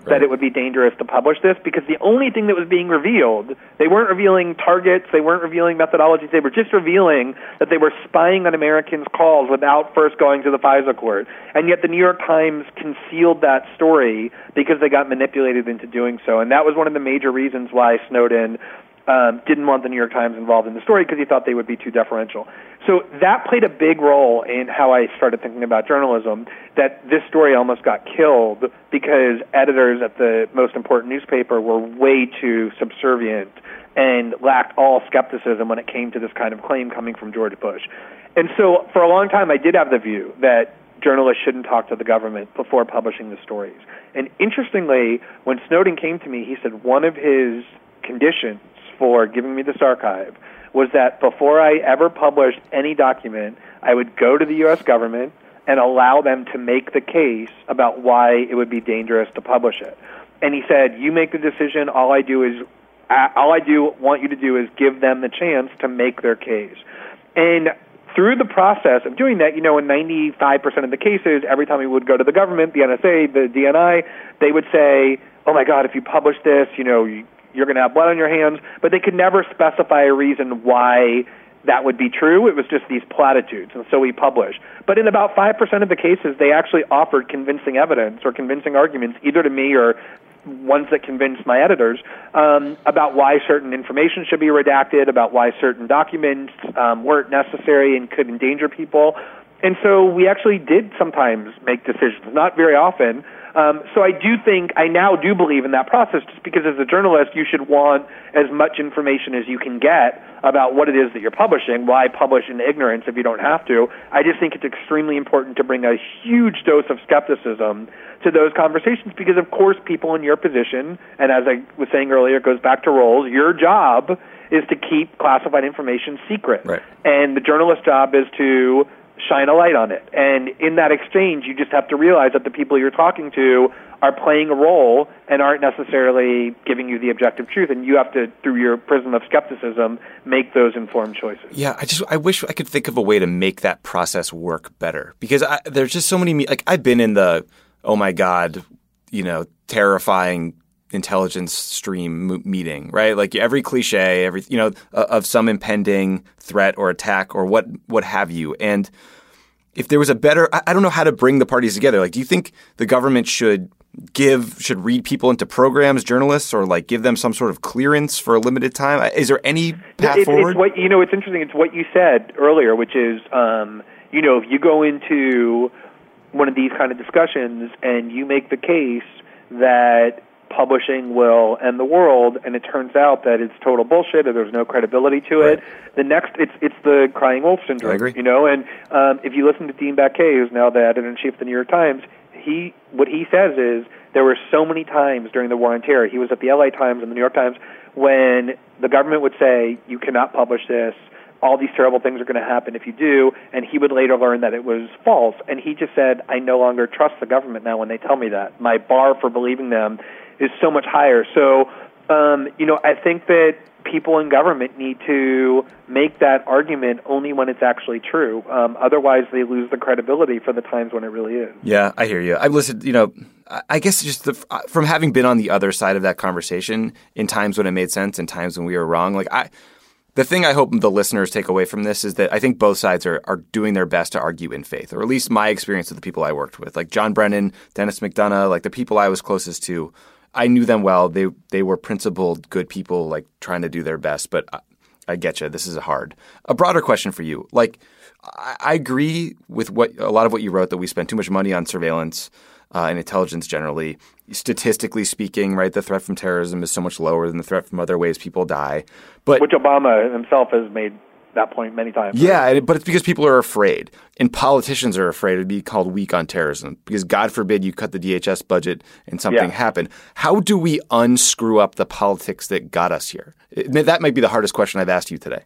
that it would be dangerous to publish this, because the only thing that was being revealed, they weren't revealing targets, they weren't revealing methodologies, they were just revealing that they were spying on Americans' calls without first going to the FISA court. And yet the New York Times concealed that story because they got manipulated into doing so. And that was one of the major reasons why Snowden Um, didn't want the New York Times involved in the story, because he thought they would be too deferential. So that played a big role in how I started thinking about journalism, that this story almost got killed because editors at the most important newspaper were way too subservient and lacked all skepticism when it came to this kind of claim coming from George Bush. And so for a long time I did have the view that journalists shouldn't talk to the government before publishing the stories. And interestingly, when Snowden came to me, he said one of his conditions for giving me this archive was that before I ever published any document, I would go to the U S government and allow them to make the case about why it would be dangerous to publish it. And he said, you make the decision, all I do is, all I do want you to do is give them the chance to make their case. And through the process of doing that, you know, in ninety-five percent of the cases, every time we would go to the government, the N S A, the D N I, they would say, oh my God, if you publish this, you know, you, you're going to have blood on your hands, but they could never specify a reason why that would be true. It was just these platitudes, and so we published. But in about five percent of the cases, they actually offered convincing evidence or convincing arguments, either to me or ones that convinced my editors, um, about why certain information should be redacted, about why certain documents um, weren't necessary and could endanger people. And so we actually did sometimes make decisions, not very often. Um, so I do think, I now do believe in that process, just because as a journalist you should want as much information as you can get about what it is that you're publishing. Why publish in ignorance if you don't have to? I just think it's extremely important to bring a huge dose of skepticism to those conversations, because of course people in your position, and as I was saying earlier, it goes back to roles, your job is to keep classified information secret. Right. And the journalist's job is to shine a light on it. And in that exchange, you just have to realize that the people you're talking to are playing a role and aren't necessarily giving you the objective truth. And you have to, through your prism of skepticism, make those informed choices. Yeah, I just I wish I could think of a way to make that process work better, because I, there's just so many, like I've been in the, oh my God, you know, terrifying intelligence stream meeting, right? Like every cliche, every, you know, of some impending threat or attack or what, what have you. And if there was a better, I don't know how to bring the parties together. Like, do you think the government should give, should read people into programs, journalists, or like give them some sort of clearance for a limited time? Is there any path it, forward? It's what, you know, it's interesting. It's what you said earlier, which is, um, you know, if you go into one of these kind of discussions and you make the case that publishing will end the world, and it turns out that it's total bullshit, or there's no credibility to it. Right. The next, it's it's the crying wolf syndrome. I agree. You know, and um, if you listen to Dean Baquet, who's now the editor-in-chief of the New York Times, he what he says is there were so many times during the War on Terror, he was at the L A Times and the New York Times, when the government would say, you cannot publish this, all these terrible things are going to happen if you do, and he would later learn that it was false. And he just said, I no longer trust the government now when they tell me that. My bar for believing them is so much higher. So, um, you know, I think that people in government need to make that argument only when it's actually true. Um, otherwise, they lose the credibility for the times when it really is. Yeah, I hear you. I've listened, you know, I guess just the, from having been on the other side of that conversation in times when it made sense and times when we were wrong, like I... The thing I hope the listeners take away from this is that I think both sides are, are doing their best to argue in faith, or at least my experience with the people I worked with, like John Brennan, Dennis McDonough, like the people I was closest to. I knew them well. They they were principled, good people, like trying to do their best. But I, I get you. This is hard. A broader question for you. Like, I, I agree with what a lot of what you wrote, that we spend too much money on surveillance uh, and intelligence generally. Statistically speaking, right, the threat from terrorism is so much lower than the threat from other ways people die. But which Obama himself has made that point many times. Yeah, but it's because people are afraid, and politicians are afraid to be called weak on terrorism, because God forbid you cut the D H S budget and something yeah. happened. How do we unscrew up the politics that got us here? It, that might be the hardest question I've asked you today.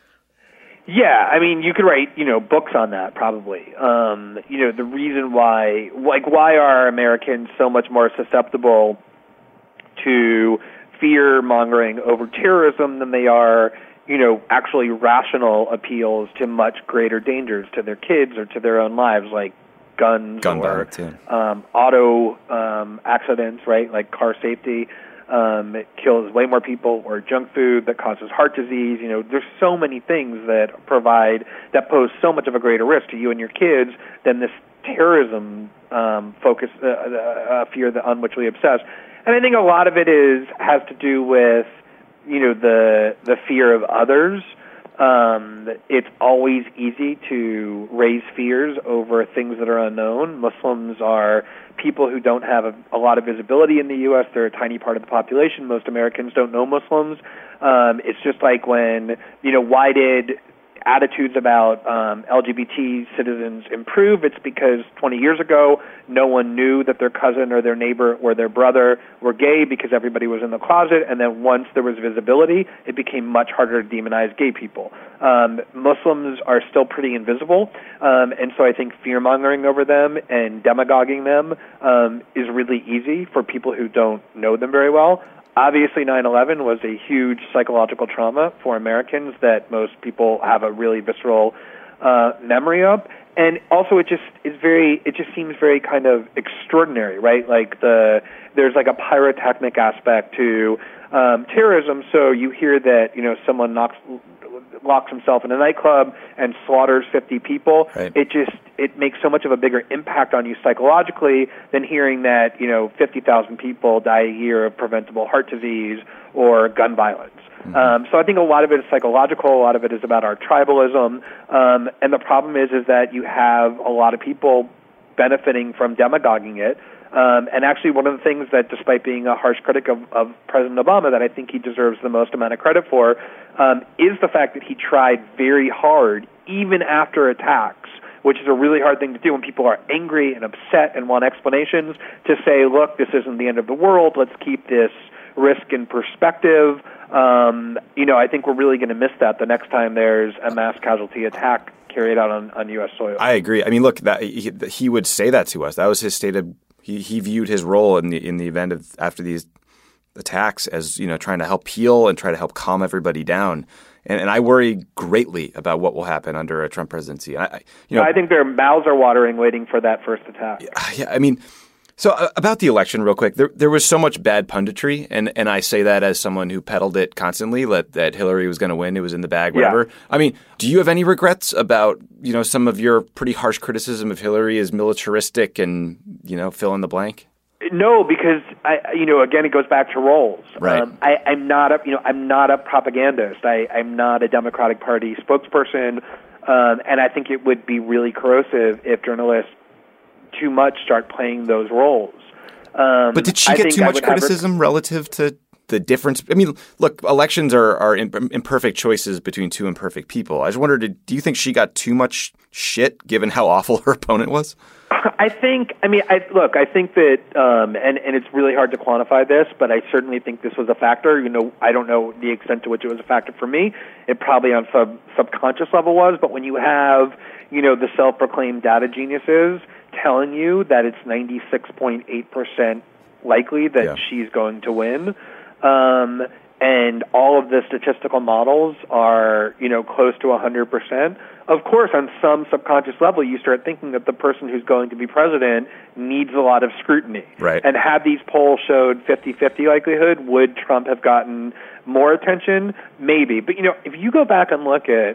Yeah, I mean, you could write, you know, books on that probably. Um, you know, the reason why, like, why are Americans so much more susceptible to fear-mongering over terrorism than they are, you know, actually rational appeals to much greater dangers to their kids or to their own lives, like guns Gun or violence, yeah. um, auto um, accidents, right? Like car safety. Um, it kills way more people, or junk food that causes heart disease. You know, there's so many things that provide, that pose so much of a greater risk to you and your kids than this terrorism um, focus, uh, uh, fear that, on which we obsess. And I think a lot of it is has to do with, you know, the the fear of others. Um, it's always easy to raise fears over things that are unknown. Muslims are people who don't have a, a lot of visibility in the U S. They're a tiny part of the population. Most Americans don't know Muslims. Um, it's just like when, you know, why did attitudes about um, L G B T citizens improve? It's because twenty years ago, no one knew that their cousin or their neighbor or their brother were gay because everybody was in the closet. And then once there was visibility, it became much harder to demonize gay people. Um, Muslims are still pretty invisible. Um, and so I think fear-mongering over them and demagoguing them um, is really easy for people who don't know them very well. Obviously, nine eleven was a huge psychological trauma for Americans that most people have a really visceral uh, memory of. And also, it just is very, it just seems very kind of extraordinary, right? Like the, there's like a pyrotechnic aspect to um, terrorism. So you hear that, you know, someone knocks, locks himself in a nightclub and slaughters fifty people. Right. It just, it makes so much of a bigger impact on you psychologically than hearing that, you know, fifty thousand people die a year of preventable heart disease or gun violence. Mm-hmm. Um, so I think a lot of it is psychological. A lot of it is about our tribalism. Um, and the problem is, is that you have a lot of people benefiting from demagoguing it. Um, and actually, one of the things that, despite being a harsh critic of, of President Obama, that I think he deserves the most amount of credit for, um, is the fact that he tried very hard, even after attacks, which is a really hard thing to do when people are angry and upset and want explanations, to say, look, this isn't the end of the world. Let's keep this risk in perspective. Um, you know, I think we're really going to miss that the next time there's a mass casualty attack carried out on, on U S soil. I agree. I mean, look, that he, he would say that to us. That was his stated. He he viewed his role in the in the event of after these attacks as, you know, trying to help heal and try to help calm everybody down. And, and I worry greatly about what will happen under a Trump presidency. I, you know, I think their mouths are watering waiting for that first attack. Yeah, I mean. So uh, about the election, real quick, there there was so much bad punditry, and, and I say that as someone who peddled it constantly, that, that Hillary was going to win, it was in the bag, whatever. Yeah. I mean, do you have any regrets about, you know, some of your pretty harsh criticism of Hillary as militaristic and, you know, fill in the blank? No, because I, you know, again, it goes back to roles. Right. Um, I, I'm not a, you know, I'm not a propagandist. I, I'm not a Democratic Party spokesperson, um, and I think it would be really corrosive if journalists too much start playing those roles. Um, but did she I get too much criticism adver- relative to the difference? I mean, look, elections are, are imperfect choices between two imperfect people. I just wondered, do you think she got too much shit given how awful her opponent was? I think, I mean, I, look, I think that, um, and, and it's really hard to quantify this, but I certainly think this was a factor. You know, I don't know the extent to which it was a factor for me. It probably on sub subconscious level was, but when you have, you know, the self-proclaimed data geniuses telling you that it's ninety-six point eight percent likely that yeah. she's going to win, um, and all of the statistical models are, you know, close to one hundred percent, of course, on some subconscious level, you start thinking that the person who's going to be president needs a lot of scrutiny. Right. And had these polls showed fifty fifty likelihood, would Trump have gotten more attention? Maybe. But, you know, if you go back and look at,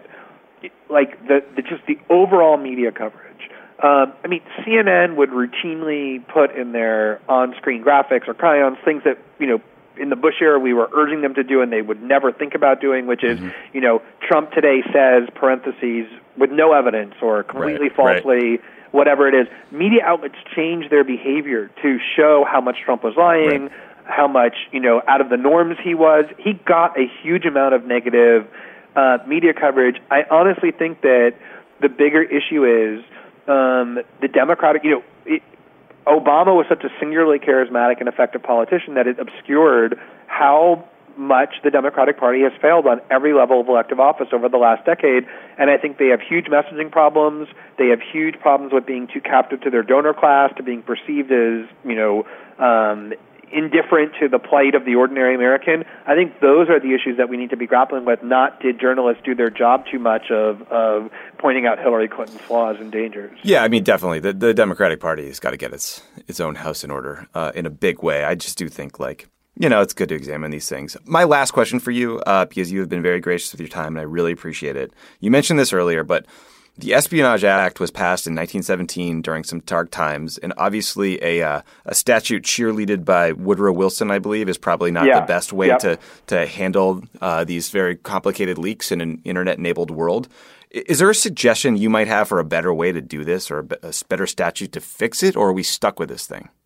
like, the, the just the overall media coverage, Um, I mean, C N N would routinely put in their on-screen graphics or chyons things that, you know, in the Bush era we were urging them to do and they would never think about doing, which is, mm-hmm. you know, Trump today says, parentheses, with no evidence or completely right, falsely, right. whatever it is. Media outlets change their behavior to show how much Trump was lying, right. how much, you know, out of the norms he was. He got a huge amount of negative uh, media coverage. I honestly think that the bigger issue is Um, the Democratic, you know, it, Obama was such a singularly charismatic and effective politician that it obscured how much the Democratic Party has failed on every level of elective office over the last decade. And I think they have huge messaging problems. They have huge problems with being too captive to their donor class, to being perceived as, you know, um, indifferent to the plight of the ordinary American. I think those are the issues that we need to be grappling with, not did journalists do their job too much of, of pointing out Hillary Clinton's flaws and dangers. Yeah, I mean, definitely. The, the Democratic Party has got to get its its own house in order uh, in a big way. I just do think, like, you know, it's good to examine these things. My last question for you, uh, because you have been very gracious with your time, and I really appreciate it. You mentioned this earlier, but the Espionage Act was passed in nineteen seventeen during some dark times, and obviously a uh, a statute cheerleaded by Woodrow Wilson, I believe, is probably not yeah. the best way yep. to to handle uh, these very complicated leaks in an internet-enabled world. Is there a suggestion you might have for a better way to do this, or a better statute to fix it, or are we stuck with this thing?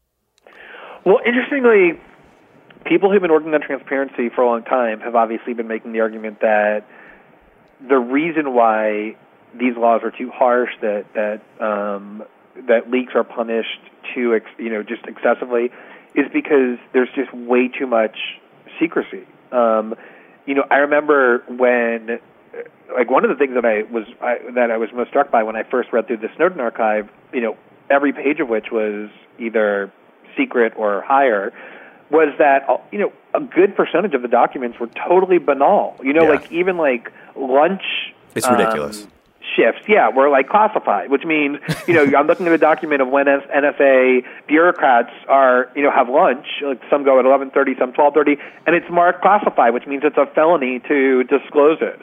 Well, interestingly, people who've been working on transparency for a long time have obviously been making the argument that the reason why these laws are too harsh, that that um, that leaks are punished too, ex- you know, just excessively, is because there's just way too much secrecy. Um, you know, I remember when, like, one of the things that I was I, that I was most struck by when I first read through the Snowden archive, you know, every page of which was either secret or higher, was that, you know, a good percentage of the documents were totally banal. You know, yeah. like even like lunch. It's ridiculous. Um, shifts, yeah, were like classified, which means, you know, I'm looking at a document of when N S A bureaucrats are, you know, have lunch. Like some go at eleven thirty, some twelve thirty, and it's marked classified, which means it's a felony to disclose it.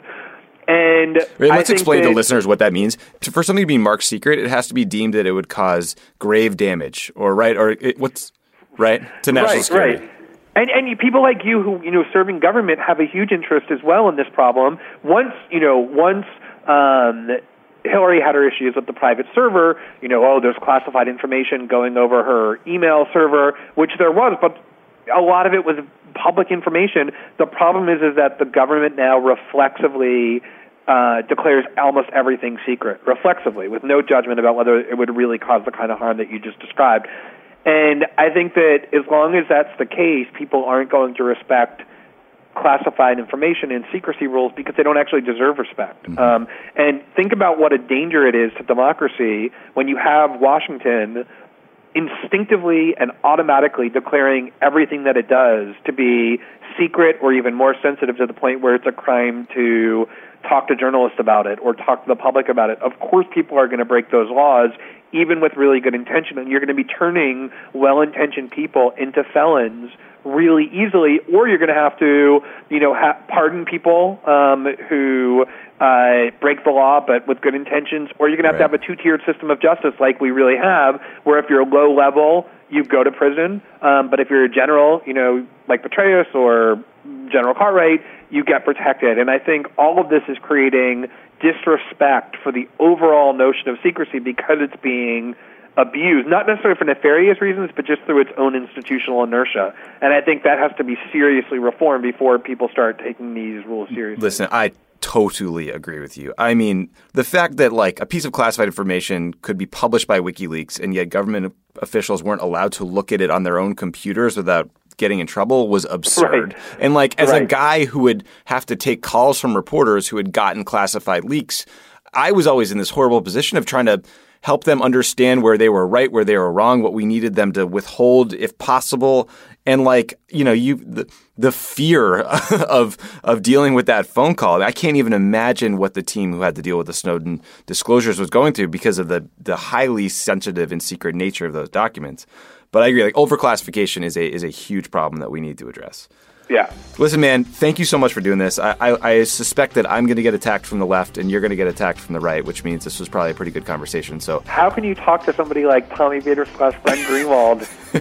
And Wait, I let's think explain that, to listeners what that means. For something to be marked secret, it has to be deemed that it would cause grave damage, or right, or it, what's right to national right, security. Right. And, and you, people like you who, you know, serving government have a huge interest as well in this problem. Once, you know, once um, Hillary had her issues with the private server, you know, oh, there's classified information going over her email server, which there was, but a lot of it was public information. The problem is, is that the government now reflexively uh, declares almost everything secret, reflexively, with no judgment about whether it would really cause the kind of harm that you just described. And I think that as long as that's the case, people aren't going to respect classified information and secrecy rules because they don't actually deserve respect. Mm-hmm. Um, and think about what a danger it is to democracy when you have Washington instinctively and automatically declaring everything that it does to be secret or even more sensitive to the point where it's a crime to talk to journalists about it or talk to the public about it. Of course, people are going to break those laws, even with really good intention, and you're going to be turning well-intentioned people into felons really easily, or you're going to have to, you know, ha- pardon people um, who uh, break the law but with good intentions, or you're going to have right. to have a two-tiered system of justice like we really have, where if you're low level, you go to prison, um, but if you're a general, you know, like Petraeus or General Cartwright, you get protected. And I think all of this is creating disrespect for the overall notion of secrecy because it's being abused, not necessarily for nefarious reasons, but just through its own institutional inertia. And I think that has to be seriously reformed before people start taking these rules seriously. Listen, I totally agree with you. I mean, the fact that like a piece of classified information could be published by WikiLeaks and yet government officials weren't allowed to look at it on their own computers without getting in trouble was absurd. Right. And like as right. a guy who would have to take calls from reporters who had gotten classified leaks, I was always in this horrible position of trying to help them understand where they were right, where they were wrong, what we needed them to withhold if possible. And like, you know, you the, the fear of of dealing with that phone call. I can't even imagine what the team who had to deal with the Snowden disclosures was going through because of the the highly sensitive and secret nature of those documents. But I agree, like overclassification is a is a huge problem that we need to address. Yeah. Listen, man, thank you so much for doing this. I, I, I suspect that I'm going to get attacked from the left and you're going to get attacked from the right, which means this was probably a pretty good conversation. So, how can you talk to somebody like Tommy Vader slash Glenn Greenwald?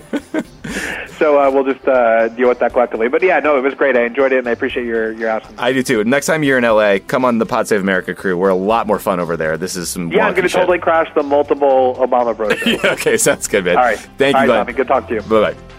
So uh, we'll just uh, deal with that collectively. But yeah, no, it was great. I enjoyed it, and I appreciate your your asking. I do too. Next time you're in L A, come on the Pod Save America crew. We're a lot more fun over there. This is some yeah. I'm going to totally crash the multiple Obama Bros. Yeah, okay, sounds good, man. All right, thank All you, right, Glenn. Tommy. Good talk to you. Bye bye.